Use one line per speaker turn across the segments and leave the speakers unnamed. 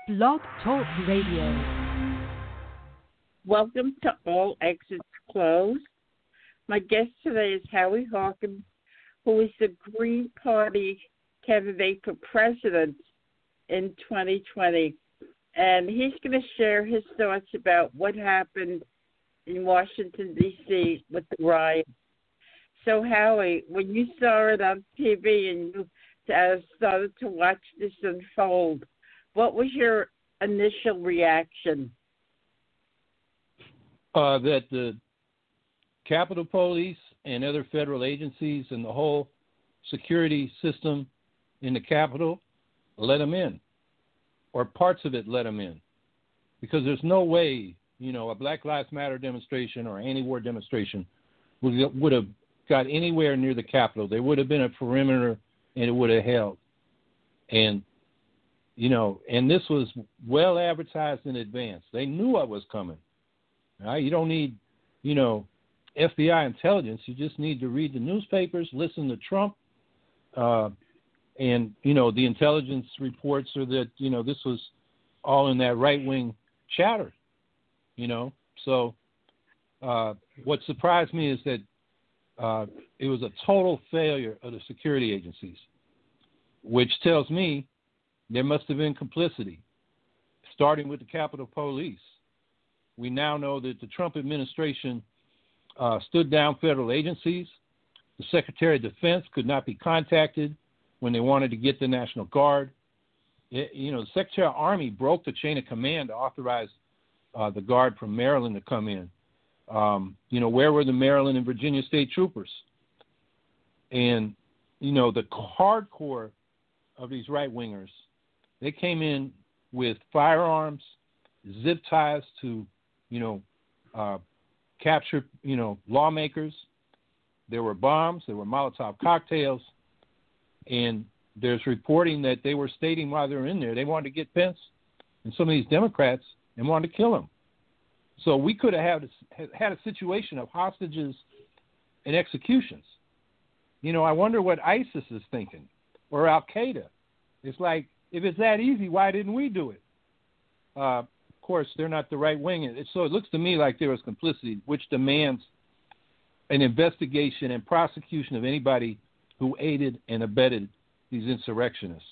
Blog Talk Radio.
Welcome to All Exits Closed. My guest today is Howie Hawkins, who is the Green Party candidate for president in 2020. And he's going to share his thoughts about what happened in Washington, D.C. with the riot. So, Howie, when you saw it on TV and you started to watch this unfold, what was your initial reaction?
That the Capitol Police and other federal agencies and the whole security system in the Capitol let them in, or parts of it let them in. Because there's no way, a Black Lives Matter demonstration or anti-war demonstration would have got anywhere near the Capitol. There would have been a perimeter and it would have held. And, and this was well advertised in advance. They knew what was coming. Right? You don't need, FBI intelligence. You just need to read the newspapers, listen to Trump, and, the intelligence reports are that, this was all in that right-wing chatter, So what surprised me is that it was a total failure of the security agencies, which tells me there must have been complicity, starting with the Capitol Police. We now know that the Trump administration stood down federal agencies. The Secretary of Defense could not be contacted when they wanted to get the National Guard. The Secretary of Army broke the chain of command to authorize the Guard from Maryland to come in. Where were the Maryland and Virginia state troopers? And, the hardcore of these right-wingers, they came in with firearms, zip ties to, capture, lawmakers. There were bombs, there were Molotov cocktails, and there's reporting that they were stating while they were in there, they wanted to get Pence and some of these Democrats and wanted to kill them. So we could have had a situation of hostages and executions. I wonder what ISIS is thinking, or Al-Qaeda. It's like, if it's that easy, why didn't we do it? Of course, they're not the right wing. So it looks to me like there was complicity, which demands an investigation and prosecution of anybody who aided and abetted these insurrectionists.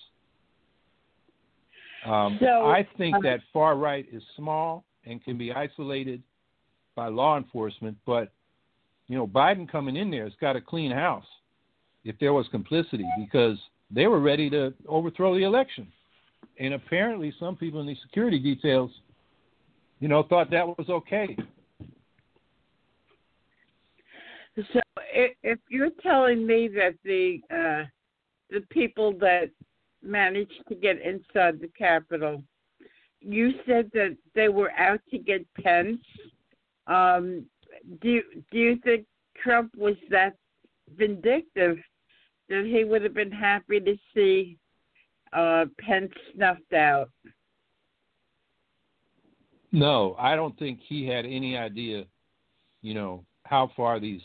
I think that far right is small and can be isolated by law enforcement, but Biden coming in there has got a clean house if there was complicity, because they were ready to overthrow the election. And apparently some people in the security details, thought that was okay.
So if you're telling me that the people that managed to get inside the Capitol, you said that they were out to get Pence. Do you think Trump was that vindictive that he would have been happy to see Pence snuffed out?
No, I don't think he had any idea, how far these,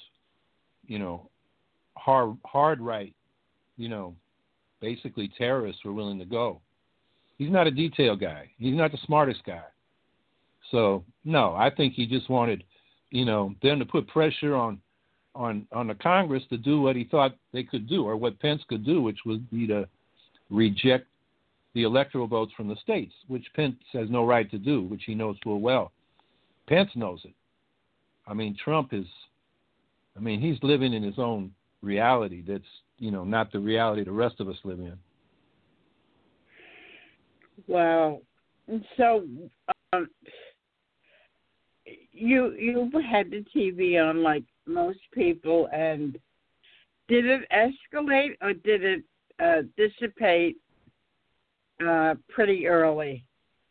hard right, basically terrorists were willing to go. He's not a detail guy. He's not the smartest guy. So, no, I think he just wanted, them to put pressure on the Congress to do what he thought they could do, or what Pence could do, which would be to reject the electoral votes from the states, which Pence has no right to do, which he knows full well. Pence knows it. Trump is, he's living in his own reality that's, not the reality the rest of us live in.
Wow. So you had the TV on like most people, and did it escalate or did it dissipate pretty early?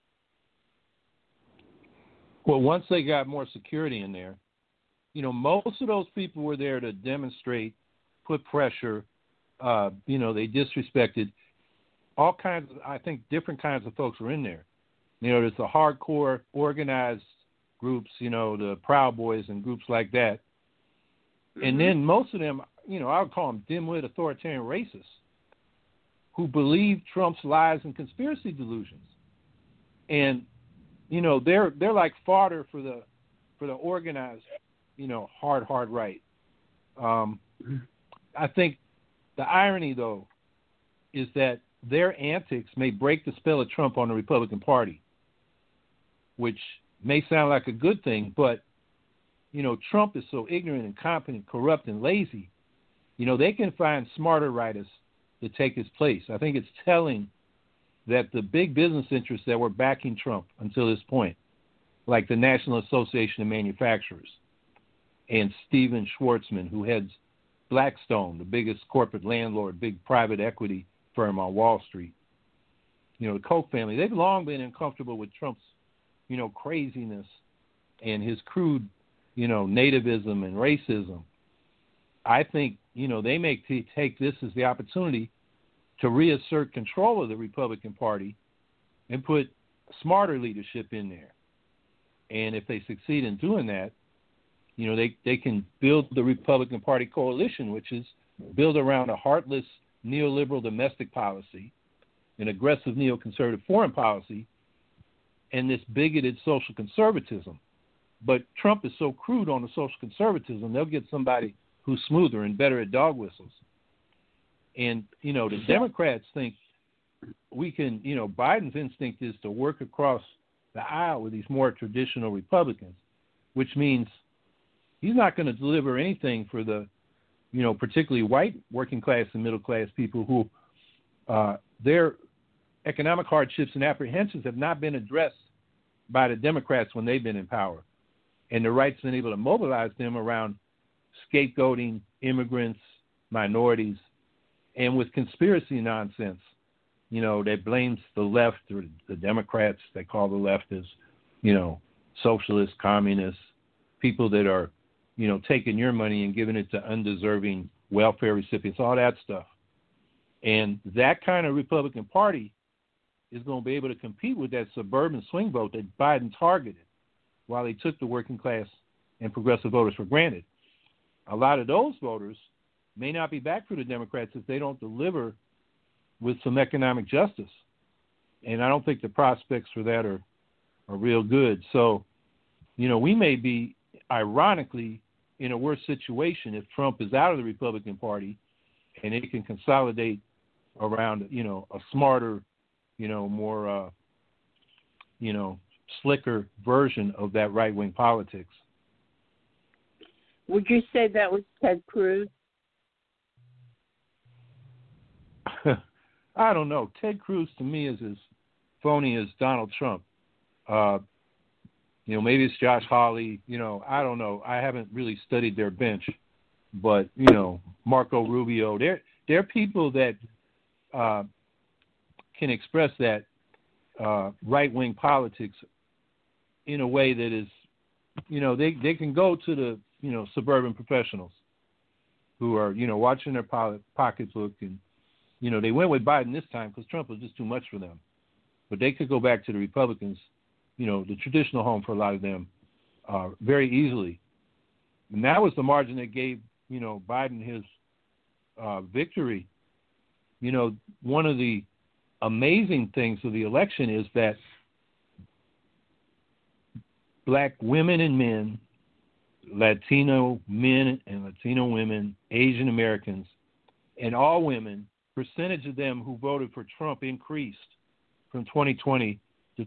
Well, once they got more security in there, most of those people were there to demonstrate, put pressure. They disrespected all kinds of, I think, different kinds of folks were in there. There's the hardcore organized groups, the Proud Boys and groups like that. Mm-hmm. And then most of them, I would call them dim-wit authoritarian racists who believe Trump's lies and conspiracy delusions. and they're like fodder for the organized, hard right. I think the irony, though, is that their antics may break the spell of Trump on the Republican Party, which may sound like a good thing, but, Trump is so ignorant, incompetent, corrupt, and lazy, they can find smarter writers to take his place. I think it's telling that the big business interests that were backing Trump until this point, like the National Association of Manufacturers and Steven Schwartzman, who heads Blackstone, the biggest corporate landlord, big private equity firm on Wall Street, the Koch family, they've long been uncomfortable with Trump's, craziness and his crude, nativism and racism. I think, they may take this as the opportunity to reassert control of the Republican Party and put smarter leadership in there. And if they succeed in doing that, they can build the Republican Party coalition, which is built around a heartless neoliberal domestic policy, an aggressive neoconservative foreign policy, and this bigoted social conservatism. But Trump is so crude on the social conservatism, they'll get somebody who's smoother and better at dog whistles. And, the Democrats think we can, Biden's instinct is to work across the aisle with these more traditional Republicans, which means he's not going to deliver anything for the, particularly white working class and middle class people who their economic hardships and apprehensions have not been addressed by the Democrats when they've been in power. And the right's been able to mobilize them around scapegoating immigrants, minorities, and with conspiracy nonsense, that blames the left or the Democrats. They call the left as, socialists, communists, people that are, taking your money and giving it to undeserving welfare recipients, all that stuff. And that kind of Republican Party is going to be able to compete with that suburban swing vote that Biden targeted while he took the working class and progressive voters for granted. A lot of those voters may not be back for the Democrats if they don't deliver with some economic justice. And I don't think the prospects for that are real good. So, we may be, ironically, in a worse situation if Trump is out of the Republican Party and it can consolidate around, a smarter, more, slicker version of that right-wing politics.
Would you say that was Ted Cruz?
I don't know. Ted Cruz to me is as phony as Donald Trump. Maybe it's Josh Hawley. I don't know. I haven't really studied their bench, but Marco Rubio. They're people that can express that right-wing politics in a way that is, they can go to the suburban professionals who are watching their pocketbook and. They went with Biden this time because Trump was just too much for them. But they could go back to the Republicans, the traditional home for a lot of them, very easily. And that was the margin that gave, Biden his victory. One of the amazing things of the election is that black women and men, Latino men and Latino women, Asian Americans, and all women, percentage of them who voted for Trump increased from 2016 to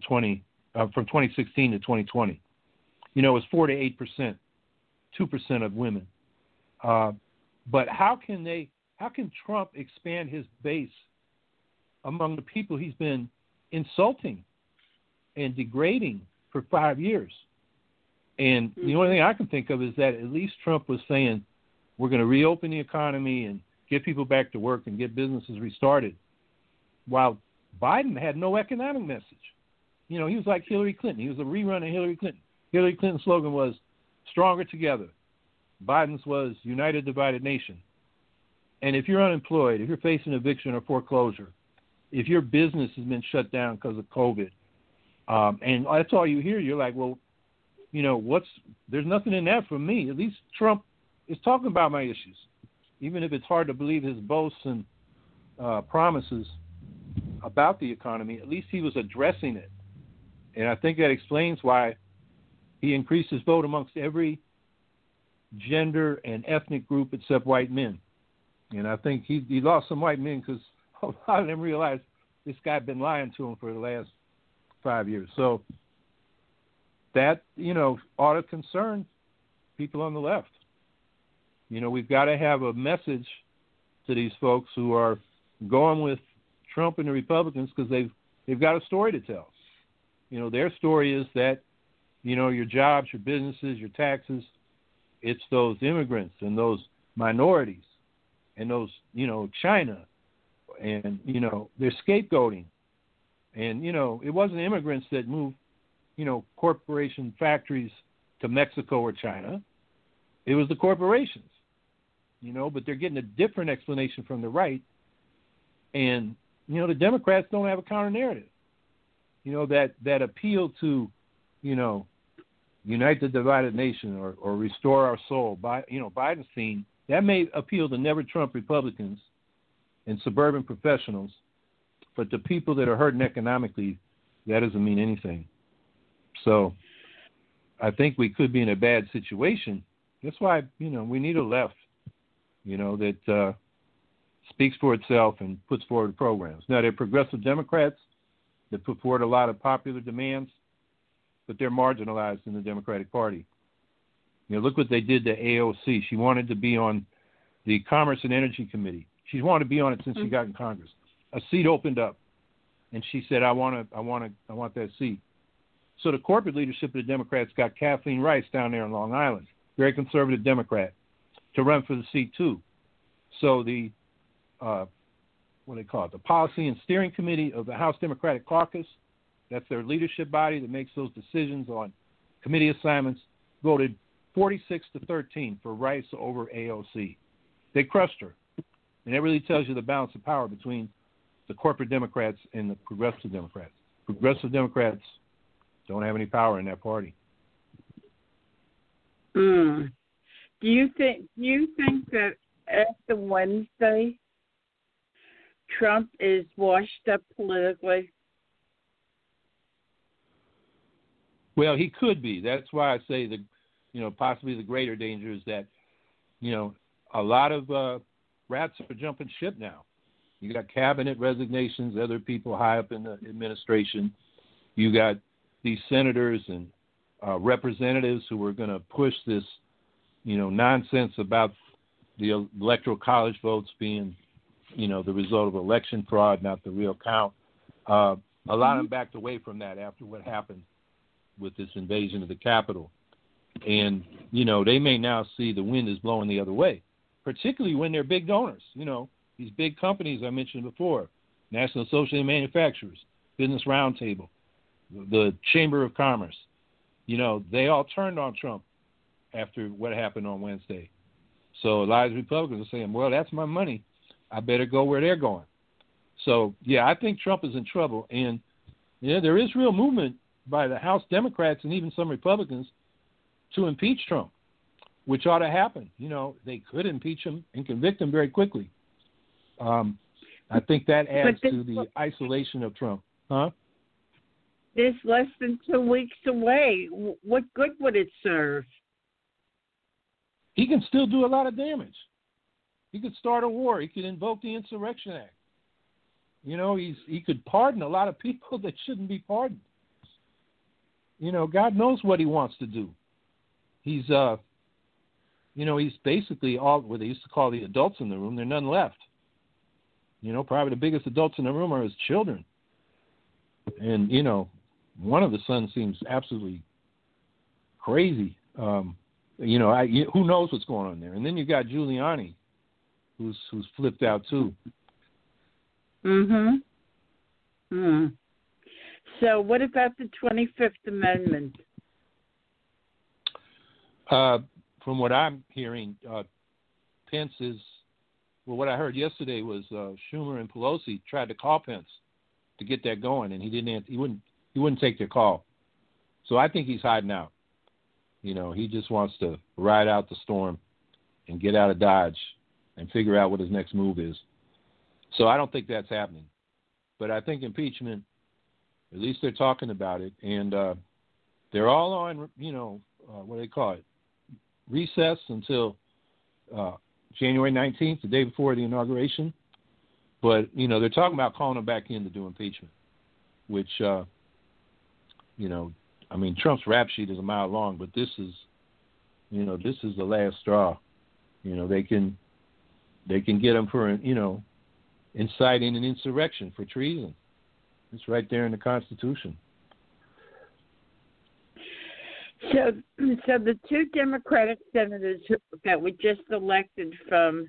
2020. It was 4 to 8%, 2% of women. But how can Trump expand his base among the people he's been insulting and degrading for 5 years? And the only thing I can think of is that at least Trump was saying, we're going to reopen the economy and get people back to work and get businesses restarted, while Biden had no economic message. He was like Hillary Clinton. He was a rerun of Hillary Clinton. Hillary Clinton's slogan was stronger together. Biden's was united, divided nation. And if you're unemployed, if you're facing eviction or foreclosure, if your business has been shut down because of COVID, and that's all you hear, you're like, well, there's nothing in that for me. At least Trump is talking about my issues. Even if it's hard to believe his boasts and promises about the economy, at least he was addressing it. And I think that explains why he increased his vote amongst every gender and ethnic group except white men. And I think he lost some white men because a lot of them realized this guy had been lying to them for the last 5 years. So that, ought to concern people on the left. We've got to have a message to these folks who are going with Trump and the Republicans because they've got a story to tell. Their story is that, your jobs, your businesses, your taxes, it's those immigrants and those minorities and those, China and, they're scapegoating. And, it wasn't immigrants that moved, corporation factories to Mexico or China. It was the corporations, but they're getting a different explanation from the right. And, the Democrats don't have a counter narrative, that appeal to, unite the divided nation or restore our soul. Biden's theme, that may appeal to never Trump Republicans and suburban professionals, but to people that are hurting economically, that doesn't mean anything. So I think we could be in a bad situation. That's why, we need a left, that speaks for itself and puts forward programs. Now, they're progressive Democrats that put forward a lot of popular demands, but they're marginalized in the Democratic Party. Look what they did to AOC. She wanted to be on the Commerce and Energy Committee. She's wanted to be on it since she got in Congress. A seat opened up, and she said, "I want that seat." So the corporate leadership of the Democrats got Kathleen Rice down there on Long Island, very conservative Democrat, to run for the seat too. So the what do they call it? The Policy and Steering Committee of the House Democratic Caucus, that's their leadership body that makes those decisions on committee assignments, voted 46-13 for Rice over AOC. They crushed her. And that really tells you the balance of power between the corporate Democrats and the progressive Democrats. Progressive Democrats don't have any power in that party.
Do you think that after Wednesday, Trump is washed up politically?
Well, he could be. That's why I say possibly the greater danger is that, a lot of rats are jumping ship now. You got cabinet resignations, other people high up in the administration. You got these senators and representatives who are going to push this, nonsense about the electoral college votes being, the result of election fraud, not the real count. A lot of them backed away from that after what happened with this invasion of the Capitol. And, they may now see the wind is blowing the other way, particularly when they're big donors. These big companies I mentioned before, National Association of Manufacturers, Business Roundtable, the Chamber of Commerce, they all turned on Trump after what happened on Wednesday. So a lot of Republicans are saying, well, that's my money. I better go where they're going. So, yeah, I think Trump is in trouble. And, there is real movement by the House Democrats and even some Republicans to impeach Trump, which ought to happen. They could impeach him and convict him very quickly. I think that adds to the isolation of Trump. Huh?
This less than 2 weeks away. What good would it serve?
He can still do a lot of damage. He could start a war. He could invoke the Insurrection Act. He could pardon a lot of people that shouldn't be pardoned. God knows what he wants to do. He's, he's basically all what they used to call the adults in the room. There are none left. Probably the biggest adults in the room are his children. And, one of the sons seems absolutely crazy. Who knows what's going on there? And then you got Giuliani, who's flipped out too.
So what about the 25th Amendment?
From what I'm hearing, Pence is, what I heard yesterday was Schumer and Pelosi tried to call Pence to get that going, and he wouldn't take their call. So I think he's hiding out. He just wants to ride out the storm and get out of Dodge and figure out what his next move is. So I don't think that's happening. But I think impeachment At least they're talking about it, and they're all on, what do they call it, recess until January 19th, the day before the inauguration. But, they're talking about calling them back in to do impeachment, which, Trump's rap sheet is a mile long, but this is the last straw. They can get him for, inciting an insurrection for treason. It's right there in the Constitution.
So the two Democratic senators that were just elected from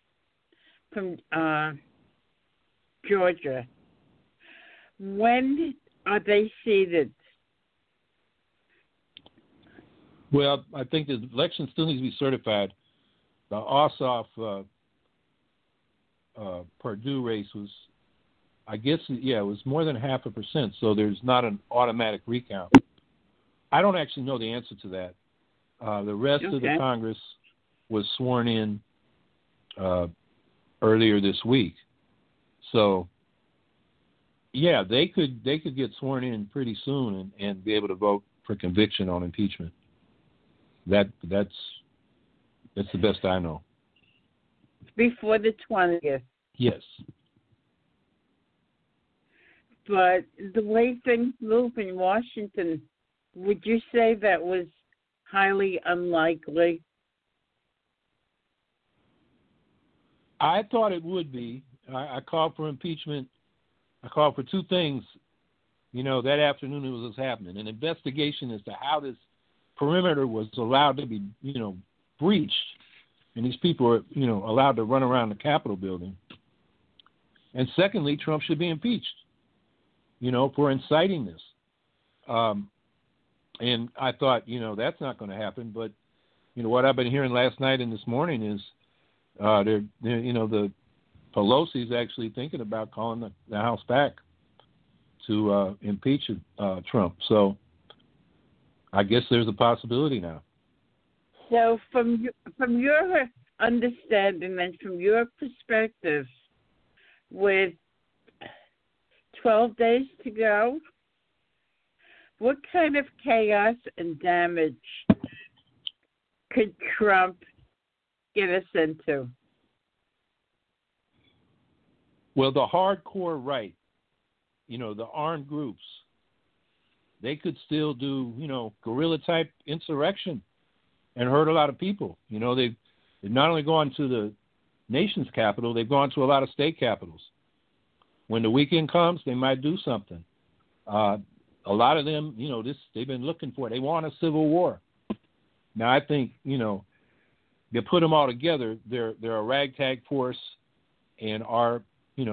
Georgia, when are they seated?
Well, I think the election still needs to be certified. The Ossoff Perdue race was, it was more than 0.5%, so there's not an automatic recount. I don't actually know the answer to that. The rest of the Congress was sworn in earlier this week. So, yeah, they could get sworn in pretty soon and be able to vote for conviction on impeachment. That's the best I know.
Before the 20th.
Yes.
But the way things move in Washington, would you say that was highly unlikely?
I thought it would be. I called for impeachment. I called for two things, that afternoon it was happening. An investigation as to how this perimeter was allowed to be, breached. And these people were, allowed to run around the Capitol building. And secondly, Trump should be impeached, for inciting this. And I thought, that's not going to happen. But, what I've been hearing last night and this morning is the Pelosi's actually thinking about calling the House back to impeach Trump. So I guess there's a possibility now.
So from your understanding and from your perspective, with 12 days to go, what kind of chaos and damage could Trump get us into?
Well, the hardcore right, the armed groups, they could still do, guerrilla-type insurrection and hurt a lot of people. They've not only gone to the nation's capital, they've gone to a lot of state capitals. When the weekend comes, they might do something. A lot of them, they've been looking for it. They want a civil war. Now, I think, they put them all together. They're a ragtag force, and our,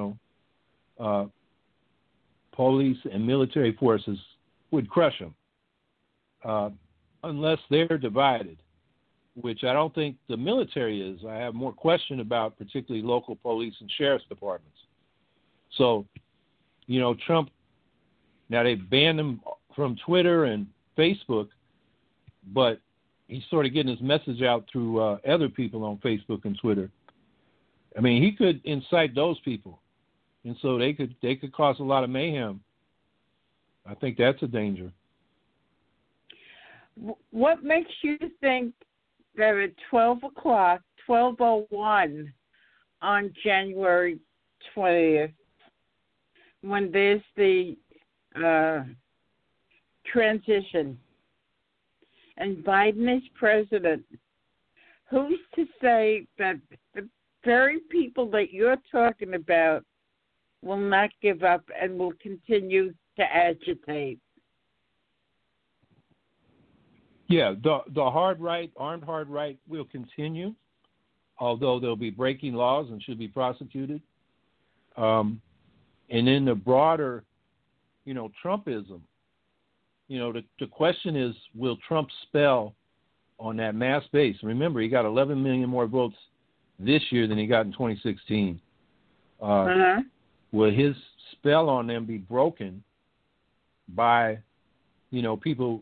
police and military forces would crush them unless they're divided, which I don't think the military is. I have more question about particularly local police and sheriff's departments. So, Trump, now they've banned him from Twitter and Facebook, but he's sort of getting his message out through other people on Facebook and Twitter. I mean, he could incite those people, and so they could cause a lot of mayhem. I think that's a danger.
What makes you think that at 12:01 on January 20th, when there's the transition and Biden is president, who's to say that the very people that you're talking about will not give up and will continue to agitate?
Yeah, the hard right, armed hard right will continue, although they'll be breaking laws and should be prosecuted. And then the broader, Trumpism, the question is, will Trump spell on that mass base? Remember, he got 11 million more votes this year than he got in 2016. Will his spell on them be broken by, people,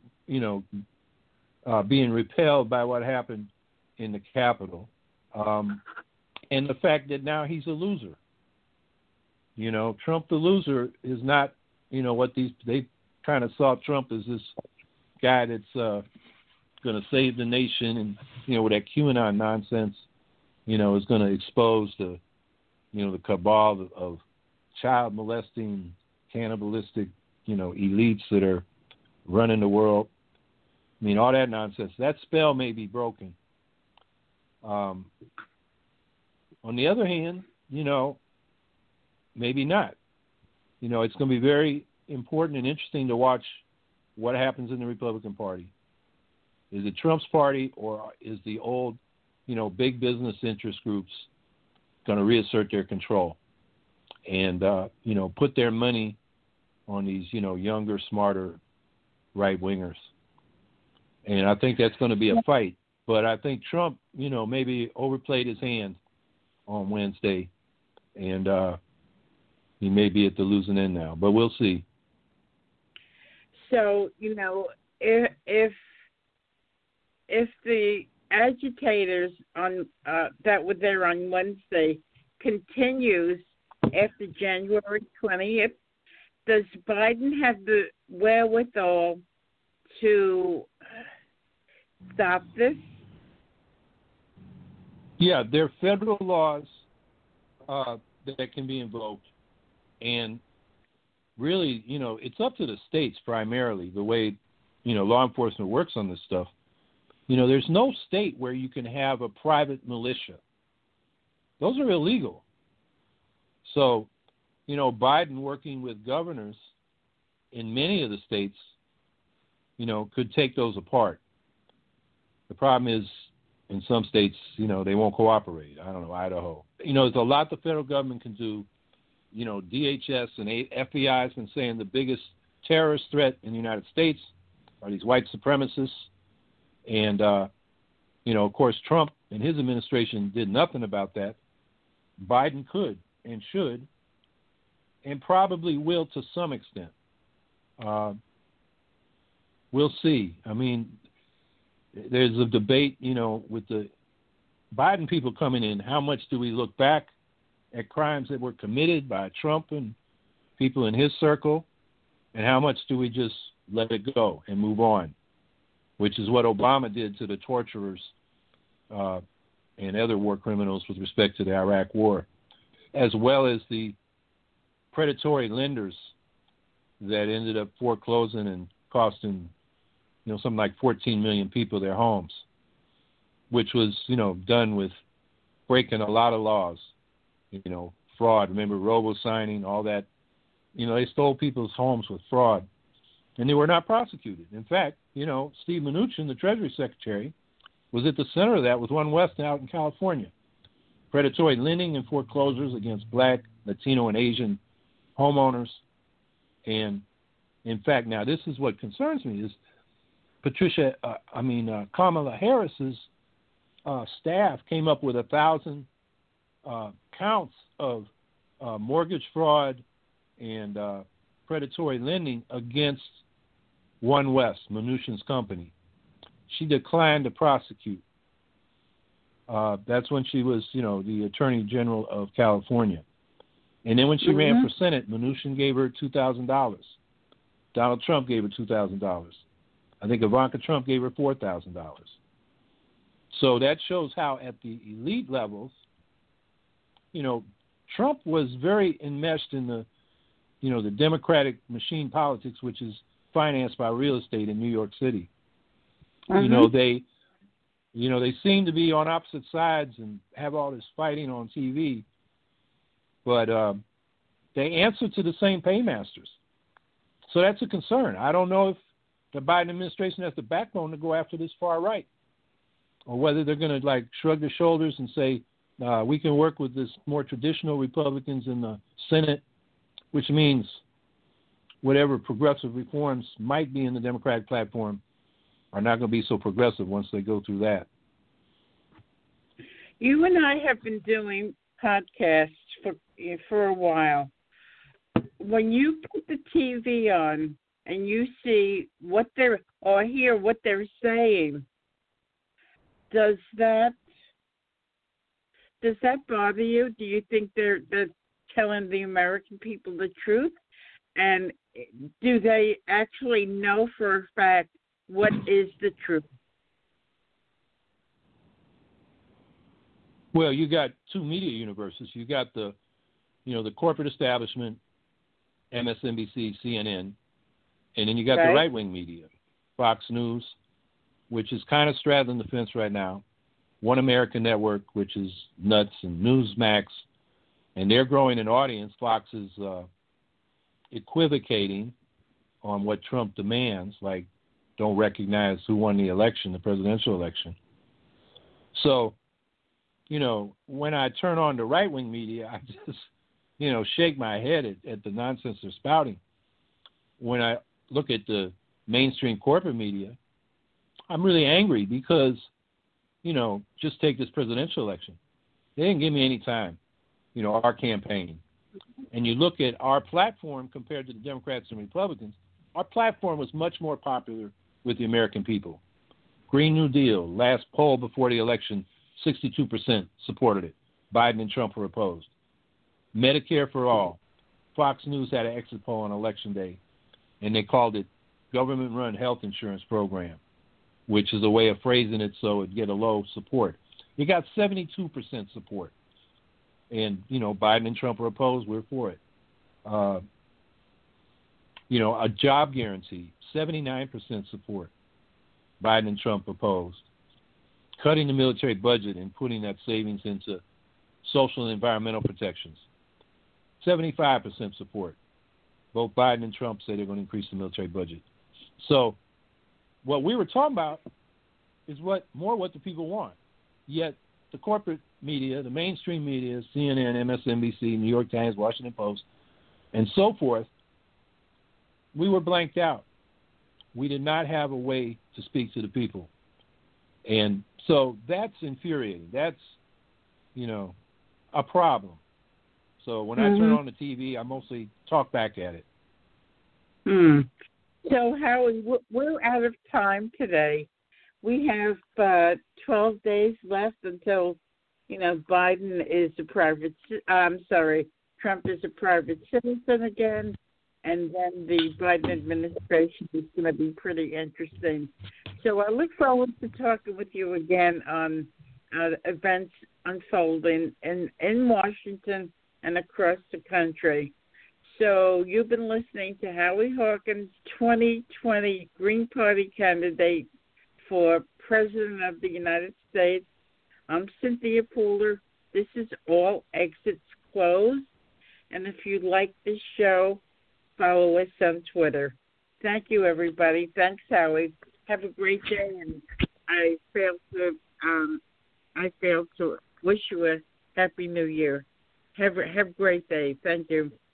being repelled by what happened in the Capitol, and the fact that now he's a loser. Trump the loser is not what they kind of saw Trump as this guy that's going to save the nation, and with that QAnon nonsense, is going to expose the the cabal of child molesting, cannibalistic, elites that are running the world. I mean, all that nonsense. That spell may be broken. On the other hand, maybe not. It's going to be very important and interesting to watch what happens in the Republican Party. Is it Trump's party, or is the old, big business interest groups going to reassert their control and, put their money on these, younger, smarter right-wingers? And I think that's going to be a fight. But I think Trump, maybe overplayed his hand on Wednesday, and he may be at the losing end now. But we'll see.
So, if the agitators on that were there on Wednesday continues after January 20th, does Biden have the wherewithal to stop this?
Yeah, there are federal laws that can be invoked, and really, it's up to the states primarily, the way, law enforcement works on this stuff. There's no state where you can have a private militia. Those are illegal. So, Biden working with governors in many of the states, could take those apart. The problem is, in some states, they won't cooperate. I don't know, Idaho. There's a lot the federal government can do. DHS and FBI has been saying the biggest terrorist threat in the United States are these white supremacists. And, of course, Trump and his administration did nothing about that. Biden could and should and probably will to some extent. We'll see. I mean, there's a debate, with the Biden people coming in. How much do we look back at crimes that were committed by Trump and people in his circle, and how much do we just let it go and move on, which is what Obama did to the torturers and other war criminals with respect to the Iraq War, as well as the predatory lenders that ended up foreclosing and costing, something like 14 million people their homes, which was, done with breaking a lot of laws, fraud. Remember, robo-signing, all that. They stole people's homes with fraud, and they were not prosecuted. In fact, Steve Mnuchin, the Treasury Secretary, was at the center of that with One West out in California. Predatory lending and foreclosures against Black, Latino, and Asian homeowners. And, in fact, now this is what concerns me is Kamala Harris's staff came up with 1,000 counts of mortgage fraud and predatory lending against One West, Mnuchin's company. She declined to prosecute. That's when she was, the Attorney General of California. And then when she ran for Senate, Mnuchin gave her $2,000. Donald Trump gave her $2,000. I think Ivanka Trump gave her $4,000. So that shows how at the elite levels, Trump was very enmeshed in the, the Democratic machine politics, which is financed by real estate in New York City. They seem to be on opposite sides and have all this fighting on TV, but they answer to the same paymasters. So that's a concern. I don't know if the Biden administration has the backbone to go after this far right, or whether they're going to shrug their shoulders and say, we can work with this more traditional Republicans in the Senate, which means whatever progressive reforms might be in the Democratic platform are not going to be so progressive once they go through that.
You and I have been doing podcasts for a while. When you put the TV on and you see what they're or hear what they're saying, does that bother you? Do you think they're telling the American people the truth? And do they actually know for a fact what is the truth?
Well, you got two media universes. You got the corporate establishment, MSNBC, CNN, and then you got the right-wing media, Fox News, which is kind of straddling the fence right now, One American Network, which is nuts, and Newsmax, and they're growing an audience. Fox is equivocating on what Trump demands, like don't recognize who won the election, the presidential election. So, when I turn on the right-wing media, I just, shake my head at the nonsense they're spouting. When I look at the mainstream corporate media, I'm really angry because, just take this presidential election. They didn't give me any time, our campaign. And you look at our platform compared to the Democrats and Republicans, our platform was much more popular with the American people. Green New Deal, last poll before the election, 62% supported it. Biden and Trump were opposed. Medicare for All. Fox News had an exit poll on Election Day, and they called it Government-Run Health Insurance Program, which is a way of phrasing it so it'd get a low support. It got 72% support. And, Biden and Trump were opposed. We're for it. A job guarantee, 79% support. Biden and Trump opposed. Cutting the military budget and putting that savings into social and environmental protections, 75% support. Both Biden and Trump say they're going to increase the military budget. So what we were talking about is what the people want. Yet the corporate media, the mainstream media, CNN, MSNBC, New York Times, Washington Post, and so forth, we were blanked out. We did not have a way to speak to the people. And so that's infuriating. That's, a problem. So when I turn on the TV, I mostly talk back at it.
So, Howie, we're out of time today. We have 12 days left until, Biden is Trump is a private citizen again, and then the Biden administration is going to be pretty interesting. So I look forward to talking with you again on events unfolding in Washington and across the country. So you've been listening to Howie Hawkins, 2020 Green Party candidate for President of the United States. I'm Cynthia Pooler. This is All Exits Closed. And if you like this show, follow us on Twitter. Thank you, everybody. Thanks, Howie. Have a great day. And I failed to wish you a Happy New Year. Have a great day. Thank you.